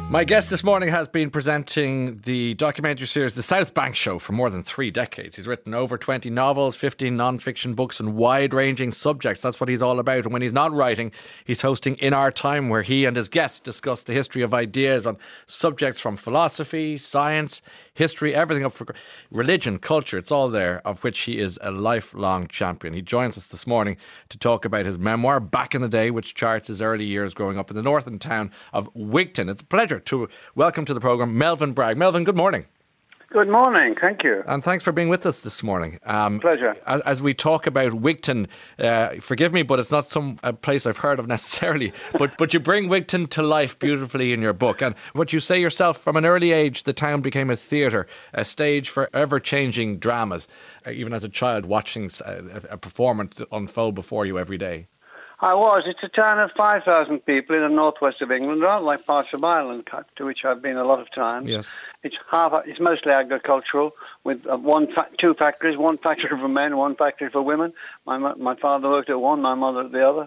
My guest this morning has been presenting the documentary series The South Bank Show for more than 3 decades. He's written over 20 novels, 15 non-fiction books on wide-ranging subjects. That's what he's all about. And when he's not writing, he's hosting In Our Time, where he and his guests discuss the history of ideas on subjects from philosophy, science, history, everything up for religion, culture. It's all there, of which he is a lifelong champion. He joins us this morning to talk about his memoir, Back in the Day, which charts his early years growing up in the northern town of Wigton. It's a pleasure to welcome to the programme Melvyn Bragg. Melvyn, good morning. Good morning, thank you. And thanks for being with us this morning. Pleasure. As we talk about Wigton, forgive me, but it's not a place I've heard of necessarily, but you bring Wigton to life beautifully in your book. And what you say yourself, from an early age, the town became a theatre, a stage for ever-changing dramas, even as a child watching a performance unfold before you every day. I was. It's a town of 5,000 people in the northwest of England, rather like parts of Ireland, to which I've been a lot of times. Yes. It's mostly agricultural, with 2 factories, 1 factory for men, 1 factory for women. My father worked at one, my mother at the other.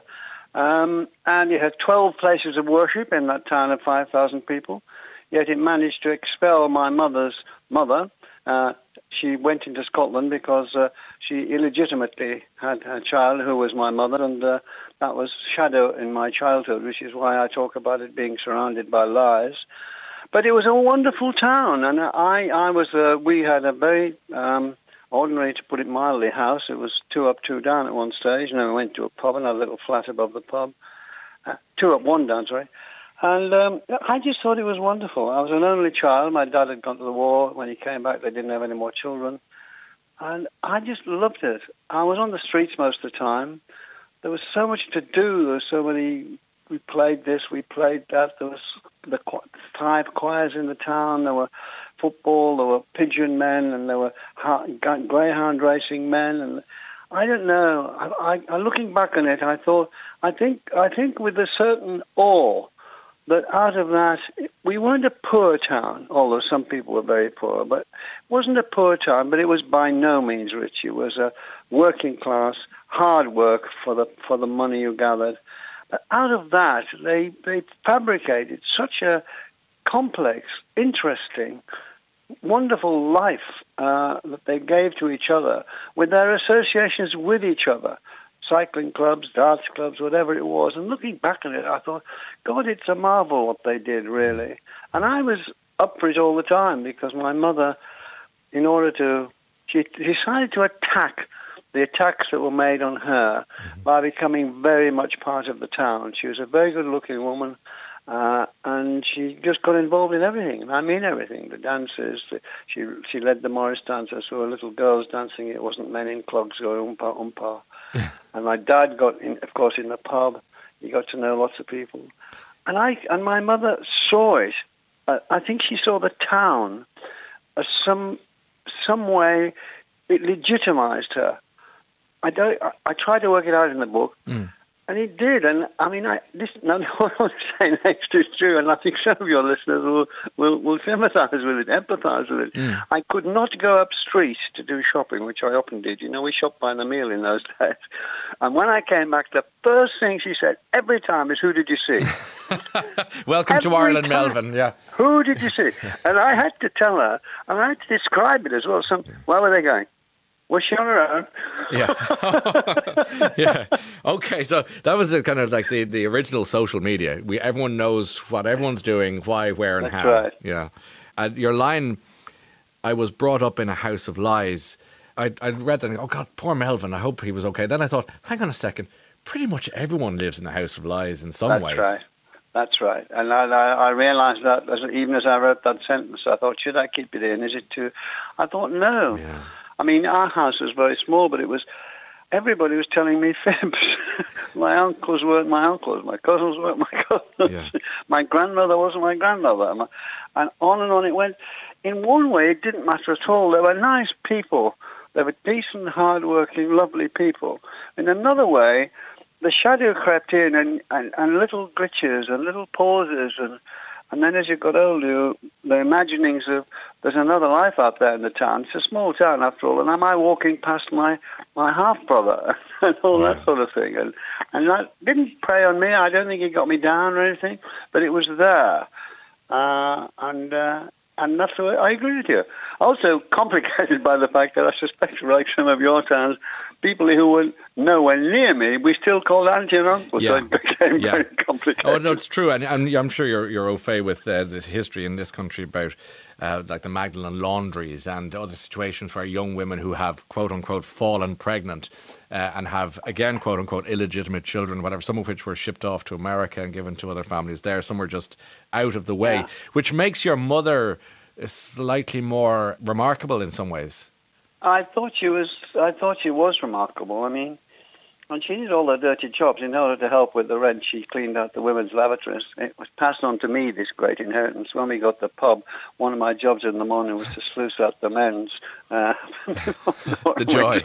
And you had 12 places of worship in that town of 5,000 people. Yet it managed to expel my mother's mother. She went into Scotland because she illegitimately had a child who was my mother, and that was shadow in my childhood, which is why I talk about it being surrounded by lies. But it was a wonderful town, and we had a very ordinary, to put it mildly, house. It was 2 up, 2 down at one stage, and then we went to a pub and had a little flat above the pub. 2 up, 1 down, sorry. And I just thought it was wonderful. I was an only child. My dad had gone to the war. When he came back, they didn't have any more children. And I just loved it. I was on the streets most of the time. There was so much to do. There was so many. We played this, we played that. There was the 5 choirs in the town. There were football, there were pigeon men, and there were greyhound racing men. And I don't know. I looking back on it, I think with a certain awe, that out of that, we weren't a poor town, although some people were very poor, but it wasn't a poor town, but it was by no means rich. It was a working class, hard work for the money you gathered. But out of that, they fabricated such a complex, interesting, wonderful life that they gave to each other with their associations with each other. Cycling clubs, darts clubs, whatever it was. And looking back on it, I thought, God, it's a marvel what they did, really. And I was up for it all the time because my mother, she decided to attack the attacks that were made on her by becoming very much part of the town. She was a very good-looking woman, and she just got involved in everything. I mean everything. The dances, she led the Morris dancers, who were little girls dancing. It wasn't men in clogs going oompa oompa. And my dad got in, of course, in the pub. He got to know lots of people. And my mother saw it. I think she saw the town as some way it legitimized her. I tried to work it out in the book, and it did. And I mean, what I'm saying next is true, and I think some of your listeners will sympathize with it, empathize with it. I could not go up street to do shopping, which I often did. We shopped by the meal in those days. And when I came back, the first thing she said every time is, "Who did you see?" Welcome to Ireland, Melvyn. Yeah. Who did you see? And I had to tell her, and I had to describe it as well. Where were they going? Was she on her own? Yeah. Yeah. Okay, so that was kind of like the original social media. Everyone knows what everyone's doing, why, where, and That's how. Right. Yeah. And your line, "I was brought up in a house of lies." I read that and oh God, poor Melvyn, I hope he was okay. Then I thought, hang on a second, pretty much everyone lives in a house of lies in some ways. That's right. And I realised that even as I wrote that sentence, I thought, should I keep it in? Is it too... I thought, no. Yeah. I mean, our house was very small, but everybody was telling me fibs. My uncles weren't my uncles. My cousins weren't my cousins. Yeah. My grandmother wasn't my grandmother. And on it went. In one way, it didn't matter at all. They were nice people. They were decent, hard-working, lovely people. In another way, the shadow crept in and little glitches and little pauses and then as you got older, the imaginings of there's another life out there in the town. It's a small town after all, and am I walking past my half-brother and all that sort of thing. And that didn't prey on me. I don't think it got me down or anything, but it was there. And that's the way I agree with you. Also complicated by the fact that I suspect, like some of your towns, people who were nowhere near me, we still called auntie and uncle. So it became very complicated. Oh, no, it's true. And I'm sure you're au fait with the history in this country about like the Magdalen laundries and other situations where young women who have, quote unquote, fallen pregnant and have, again, quote unquote, illegitimate children, whatever, some of which were shipped off to America and given to other families there. Some were just out of the way, which makes your mother slightly more remarkable in some ways. I thought she was remarkable. I mean, and she did all the dirty jobs in order to help with the rent. She cleaned out the women's lavatories. It was passed on to me, this great inheritance. When we got the pub, one of my jobs in the morning was to sluice out the men's. The joy.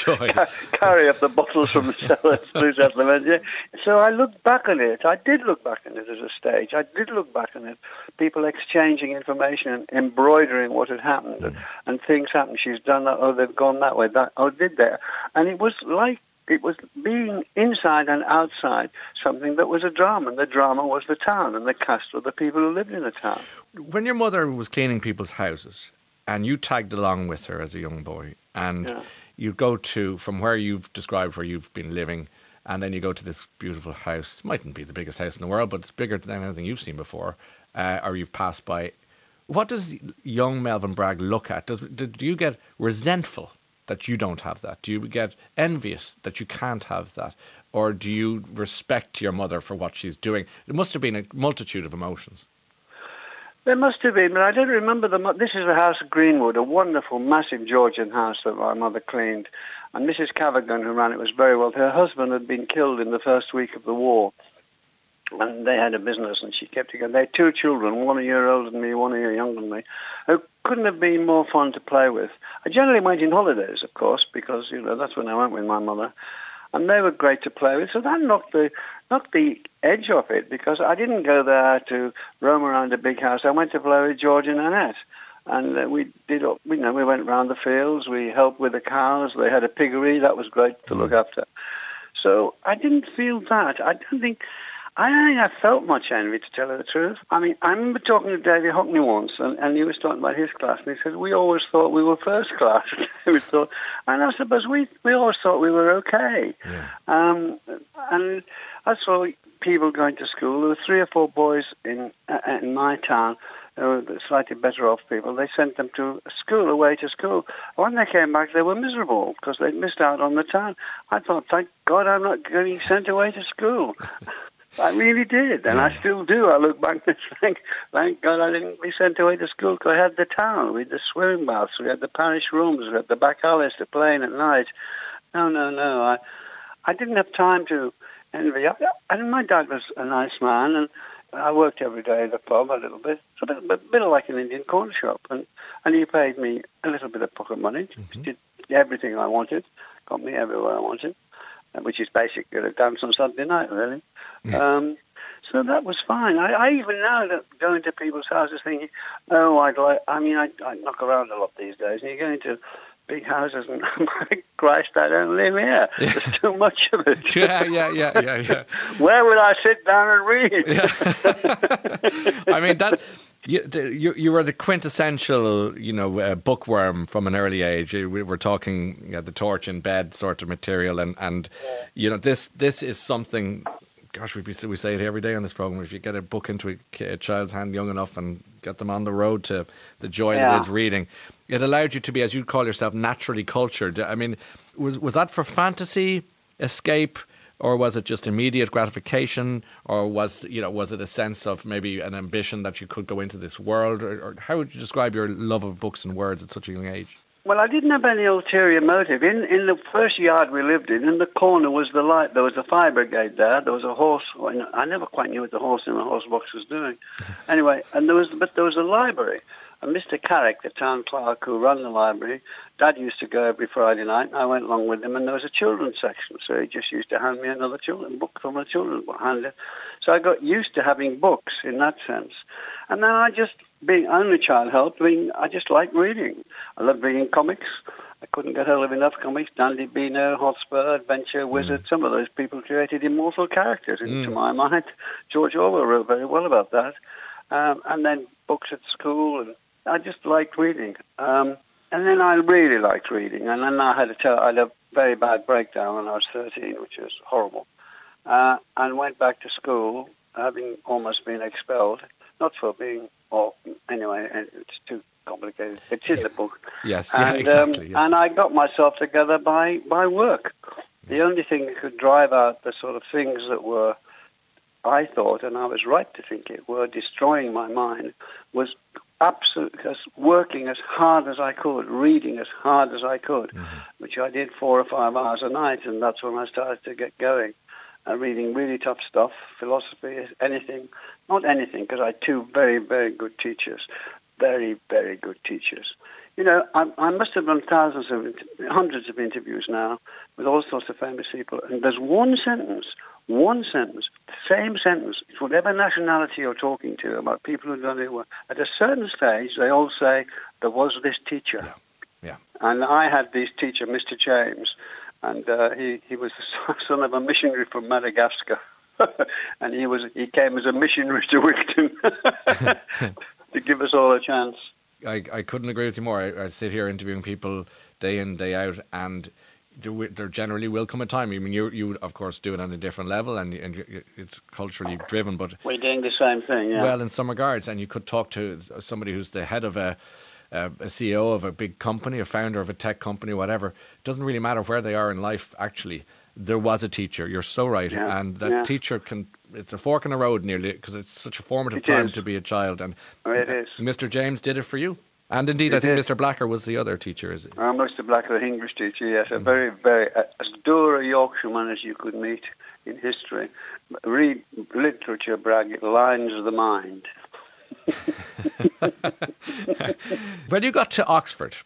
Carry up the bottles from the cellar, sluice out the men's. Yeah. So I looked back on it. I did look back on it as a stage. I did look back on it. People exchanging information and embroidering what had happened. And things happened. She's done that. Oh, they've gone that way. Did they? And it was like, it was being inside and outside something that was a drama, and the drama was the town, and the cast were the people who lived in the town. When your mother was cleaning people's houses, and you tagged along with her as a young boy, and you go to, from where you've described where you've been living, and then you go to this beautiful house. It mightn't be the biggest house in the world, but it's bigger than anything you've seen before, or you've passed by. What does young Melvyn Bragg look at? Do you get resentful that you don't have that? Do you get envious that you can't have that? Or do you respect your mother for what she's doing? It must have been a multitude of emotions. There must have been, but I don't remember this is the house of Greenwood, a wonderful, massive Georgian house that my mother cleaned. And Mrs. Cavigan, who ran it, was very well. Her husband had been killed in the first week of the war. And they had a business, and she kept it going. They had two children, one a year older than me, 1 year younger than me, who couldn't have been more fun to play with. I generally went in holidays, of course, because that's when I went with my mother, and they were great to play with. So that knocked the edge off it, because I didn't go there to roam around a big house. I went to play with George and Annette, and we went around the fields. We helped with the cows. They had a piggery that was great to look after. So I didn't feel that. I don't think I felt much envy, to tell you the truth. I mean, I remember talking to David Hockney once, and he was talking about his class, and he said, we always thought we were first class. And I suppose we always thought we were okay. Yeah. And I saw people going to school. There were 3 or 4 boys in my town who were slightly better off people. They sent them to school, away to school. When they came back, they were miserable because they'd missed out on the town. I thought, thank God I'm not getting sent away to school. I really did, and I still do. I look back and think, thank God I didn't be sent away to school, because I had the town. We had the swimming baths, we had the parish rooms, we had the back alleys to play in at night. No. I didn't have time to envy. And my dad was a nice man, and I worked every day at the pub a little bit. It's a bit like an Indian corner shop, and he paid me a little bit of pocket money, did everything I wanted, got me everywhere I wanted, which is basically a dance on Saturday night, really. So that was fine. I even now go into people's houses thinking, I knock around a lot these days, and you go into big houses and, my Christ, I don't live here. Yeah. There's too much of it. Yeah. Where would I sit down and read? Yeah. I mean, you were the quintessential, bookworm from an early age. We were talking the torch in bed sort of material, and this is something. Gosh, we say it every day on this program. If you get a book into a child's hand young enough and get them on the road to the joy that is reading, it allowed you to be, as you call yourself, naturally cultured. I mean, was that for fantasy, escape, or was it just immediate gratification, or was it a sense of maybe an ambition that you could go into this world, or how would you describe your love of books and words at such a young age? Well, I didn't have any ulterior motive. In the first yard we lived in the corner was the light. There was a fire brigade there. There was a horse. I never quite knew what the horse in the horse box was doing. Anyway, there was a library. And Mr. Carrick, the town clerk who ran the library, Dad used to go every Friday night, and I went along with him, and there was a children's section, so he just used to hand me another book from a children's book. So I got used to having books in that sense. And then being only child helped, I just liked reading. I loved reading comics. I couldn't get hold of enough comics. Dandy Beano, Hotspur, Adventure, Wizard. Some of those people created immortal characters, into my mind. George Orwell wrote very well about that. and then books at school, and I just liked reading. And then I really liked reading, and then I had a very bad breakdown when I was 13, which was horrible, and went back to school, having almost been expelled, not for being, or anyway, it's too complicated. It's in the book. Yes, exactly. Yes. And I got myself together by work. The only thing that could drive out the sort of things that were, I thought, and I was right to think it, were destroying my mind, was absolutely working as hard as I could, reading as hard as I could, which I did 4 or 5 hours a night, and that's when I started to get going. Reading really tough stuff, philosophy, anything, not anything, because I had 2 very, very good teachers, very, very good teachers. You know, I must have done hundreds of interviews now with all sorts of famous people, and there's one sentence, same sentence, it's whatever nationality you're talking to, about people who've done it well. At a certain stage, they all say, there was this teacher. Yeah. And I had this teacher, Mr. James, and he was the son of a missionary from Madagascar. And he came as a missionary to Wigton to give us all a chance. I couldn't agree with you more. I sit here interviewing people day in, day out, and there generally will come a time. I mean, you of course do it on a different level, and it's culturally driven, but we're doing the same thing. Yeah. Well, in some regards, and you could talk to somebody who's the head of a CEO of a big company, a founder of a tech company, whatever. It doesn't really matter where they are in life. Actually, there was a teacher. You're so right, and that teacher it's a fork in the road nearly, because it's such a formative time to be a child. And it is. Mr. James did it for you. And indeed, I think Mr. Blacker was the other teacher, is it? Mr. Blacker, the English teacher, yes. A very, very, as dour a Yorkshireman as you could meet in history. Read literature, Bragg, it lines the mind. When you got to Oxford,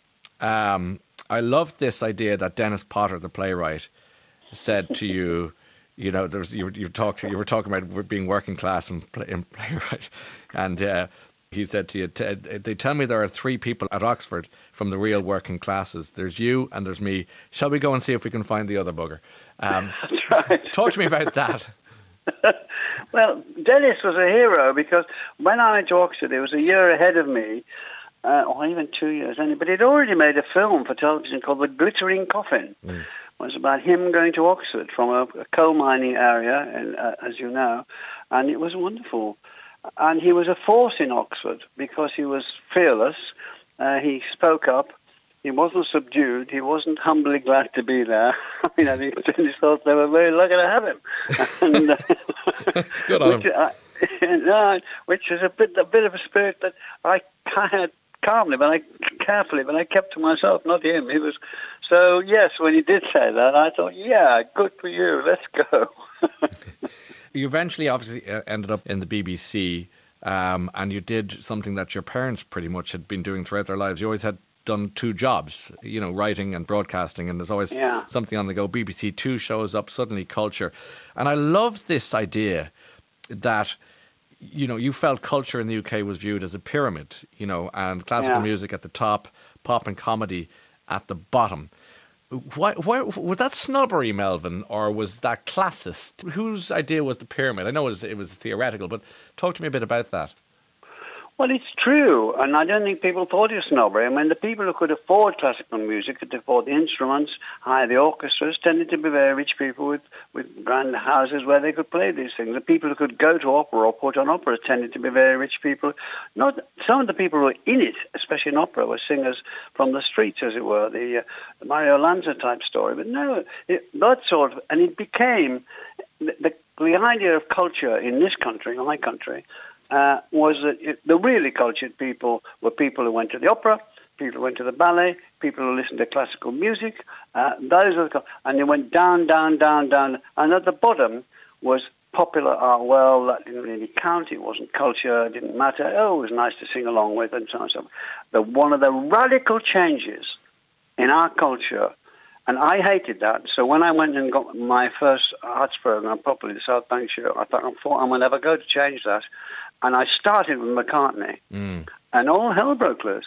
I loved this idea that Dennis Potter, the playwright, said to you, you know, you were talking about being working class and playwright, and he said to you, they tell me there are 3 people at Oxford from the real working classes. There's you and there's me. Shall we go and see if we can find the other bugger? That's right. Talk to me about that. Well, Dennis was a hero, because when I went to Oxford, he was a year ahead of me, or even 2 years, but he'd already made a film for television called The Glittering Coffin. It was about him going to Oxford from a coal mining area, as you know, and it was wonderful. And he was a force in Oxford because he was fearless. He spoke up. He wasn't subdued. He wasn't humbly glad to be there. I mean, I think he thought they were very lucky to have him. And, good on him. Which is a bit of a spirit that I had calmly, carefully, but I kept to myself, not him. He was so. Yes, when he did say that, I thought, yeah, good for you. Let's go. You eventually, obviously, ended up in the BBC, and you did something that your parents pretty much had been doing throughout their lives. You always had done 2 jobs, you know, writing and broadcasting, and there's always something on the go. BBC 2 shows up, suddenly culture. And I love this idea that, you know, you felt culture in the UK was viewed as a pyramid, you know, and classical music at the top, pop and comedy at the bottom. Why was that snobbery, Melvyn, or was that classist? Whose idea was the pyramid? I know it was theoretical, but talk to me a bit about that. Well, it's true, and I don't think people thought it was snobbery. I mean, the people who could afford classical music, could afford the instruments, hire the orchestras, tended to be very rich people with grand houses where they could play these things. The people who could go to opera or put on opera tended to be very rich people. Not some of the people who were in it, especially in opera, were singers from the streets, as it were, the Mario Lanza type story. But no, that sort of, and it became the idea of culture in this country, in my country. Was that the really cultured people were people who went to the opera, people who went to the ballet, people who listened to classical music. Those are and they went down, down, down, down. And at the bottom was popular art. Well, that didn't really count. It wasn't culture. It didn't matter. Oh, it was nice to sing along with, and so on and so on. One of the radical changes in our culture, and I hated that. So when I went and got my first arts program properly, the South Bank show, I thought, I'm going to never go to change that. And I started with McCartney, and all hell broke loose.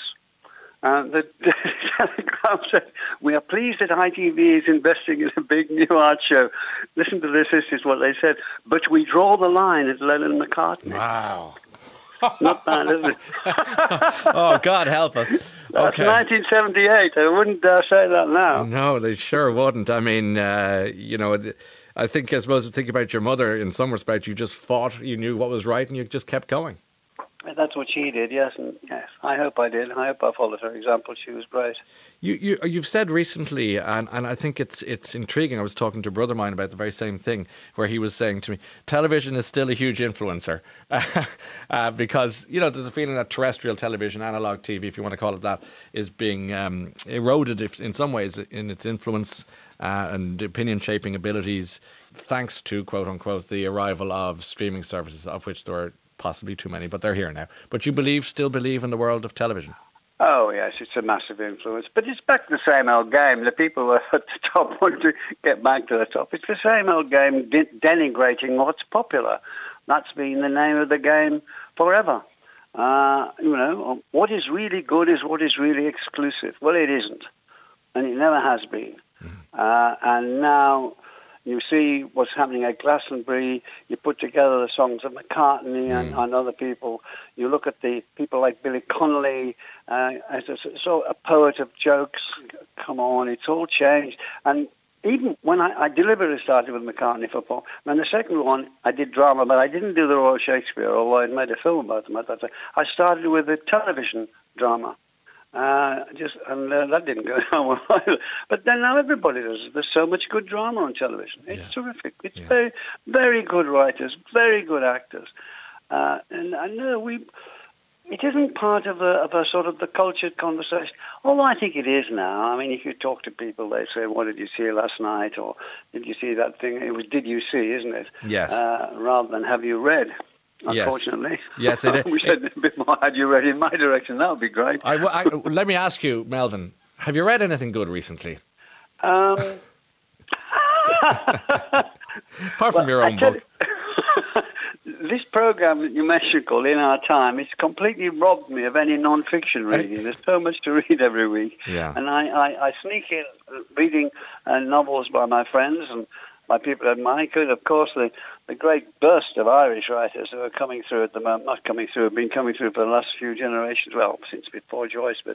The Telegraph said, we are pleased that ITV is investing in a big new art show. Listen to this is what they said. But we draw the line at Lennon and McCartney. Wow. Not bad, is it? Oh, God help us. That's 1978. I wouldn't say that now. No, they sure wouldn't. I mean, I suppose think about your mother in some respect. You just fought, you knew what was right, and you just kept going. That's what she did, yes, and yes, I hope I did. I hope I followed her example. She was great. You've said recently, and I think it's intriguing. I was talking to a brother of mine about the very same thing, where he was saying to me, television is still a huge influencer, because there's a feeling that terrestrial television, analog TV, if you want to call it that, is being eroded in some ways in its influence and opinion shaping abilities, thanks to quote unquote the arrival of streaming services, of which there are possibly too many, but they're here now. But you still believe in the world of television? Oh, yes, it's a massive influence. But it's back to the same old game. The people at the top want to get back to the top. It's the same old game, denigrating what's popular. That's been the name of the game forever. What is really good is what is really exclusive. Well, it isn't. And it never has been. And now you see what's happening at Glastonbury. You put together the songs of McCartney and other people. You look at the people like Billy Connolly as a poet of jokes. Come on, it's all changed. And even when I deliberately started with McCartney for Paul, and the second one I did drama, but I didn't do the Royal Shakespeare, although I'd made a film about them at that time. I started with a television drama. That didn't go down well either. But then now everybody does it. There's so much good drama on television. It's terrific. It's very, very good writers, very good actors. And I know it isn't part of a sort of the cultured conversation. Although I think it is now. I mean, if you talk to people, they say, "What did you see last night?" Or "Did you see that thing?" It was "Did you see?" Isn't it? Yes. Rather than "Have you read?" Unfortunately. Yes, it is. We said a bit more. Had you read in my direction? That would be great. Let me ask you, Melvin, have you read anything good recently? Apart from your own book. This program that you mentioned called In Our Time, it's completely robbed me of any non-fiction reading. There's so much to read every week. Yeah. And I sneak in reading novels by my friends and by people I admire. Of course, the great burst of Irish writers who are coming through at the moment, not coming through, have been coming through for the last few generations, well, since before Joyce, but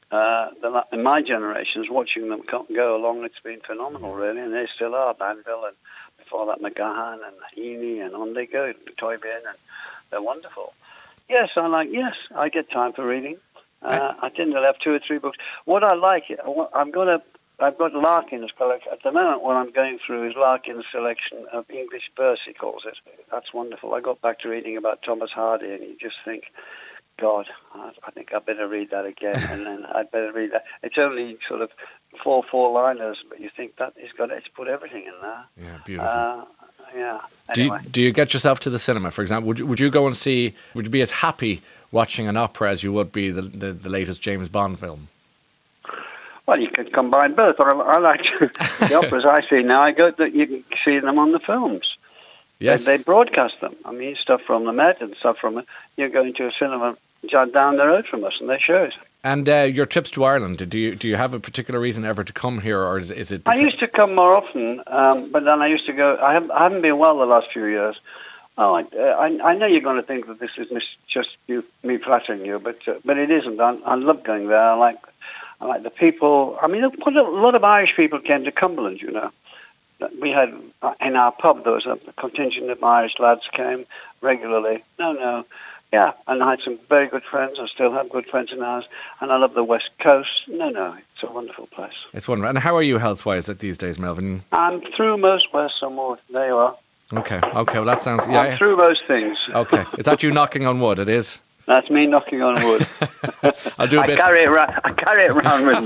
in my generations, watching them go along, it's been phenomenal, really, and they still are. Banville, and before that, McGahan, and Heaney, and on they go, Toybin, and they're wonderful. Yes, I get time for reading. I tend to have 2 or 3 books. What I like, I've got Larkin's collection. At the moment, what I'm going through is Larkin's selection of English verse, he calls it. That's wonderful. I got back to reading about Thomas Hardy, and you just think, God, I think I better read that again, and then I'd better read that. It's only sort of 4 four-liners, but you think that it's put everything in there. Yeah, beautiful. Yeah. Anyway. Do you get yourself to the cinema, for example? Would you go and see? Would you be as happy watching an opera as you would be the latest James Bond film? Well, you could combine both. I like the operas I see now. You can see them on the films. Yes, they broadcast them. I mean, stuff from the Met and stuff from. You're going to a cinema down the road from us, and they show it. And your trips to Ireland, do you have a particular reason ever to come here, or is it? I used to come more often, but then I used to go. I haven't been well the last few years. Oh, I know you're going to think that this is just me flattering you, but it isn't. I love going there. I like the people. I mean, a lot of Irish people came to Cumberland, you know. We had, in our pub, there was a contingent of Irish lads came regularly. Yeah, and I had some very good friends. I still have good friends in ours. And I love the West Coast. It's a wonderful place. It's wonderful. And how are you health-wise these days, Melvin? I'm through most, where some more. There you are. Okay, well, that sounds... Yeah. I'm through most things. Okay. Is that you knocking on wood? It is? That's me knocking on wood. I'll do a bit. I carry it around with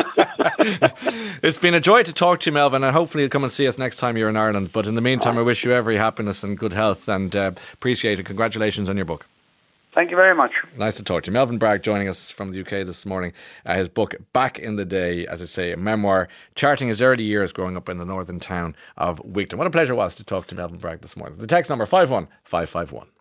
me. It's been a joy to talk to you, Melvin, and hopefully you'll come and see us next time you're in Ireland. But in the meantime, I wish you every happiness and good health, and appreciate it. Congratulations on your book. Thank you very much. Nice to talk to you. Melvin Bragg joining us from the UK this morning. His book, Back in the Day, as I say, a memoir, charting his early years growing up in the northern town of Wigton. What a pleasure it was to talk to Melvin Bragg this morning. The text number 51551.